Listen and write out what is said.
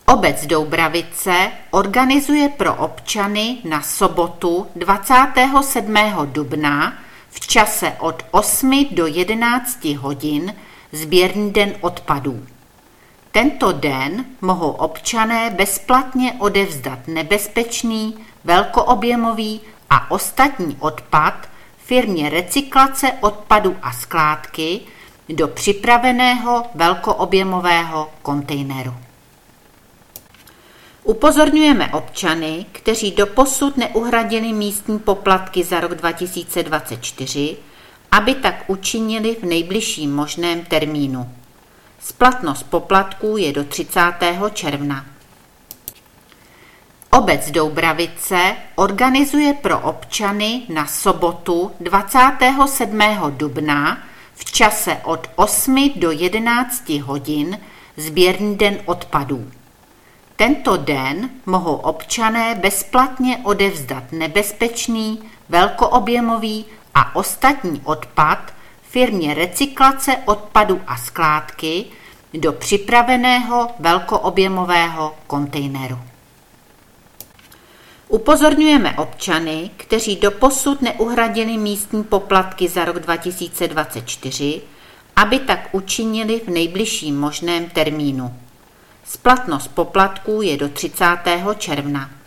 Obec Doubravice organizuje pro občany na sobotu 27. dubna v čase od 8 do 11 hodin sběrný den odpadů. Tento den mohou občané bezplatně odevzdat nebezpečný, velkoobjemový a ostatní odpad firmě Recyklace odpadu a skládky do připraveného velkoobjemového kontejneru. Upozorňujeme občany, kteří doposud neuhradili místní poplatky za rok 2024, aby tak učinili v nejbližším možném termínu. Splatnost poplatků je do 30. června. Obec Doubravice organizuje pro občany na sobotu 27. dubna v čase od 8 do 11 hodin sběrný den odpadů. Tento den mohou občané bezplatně odevzdat nebezpečný, velkoobjemový a ostatní odpad firmě Recyklace odpadu a skládky do připraveného velkoobjemového kontejneru. Upozorňujeme občany, kteří doposud neuhradili místní poplatky za rok 2024, aby tak učinili v nejbližším možném termínu. Splatnost poplatků je do 30. června.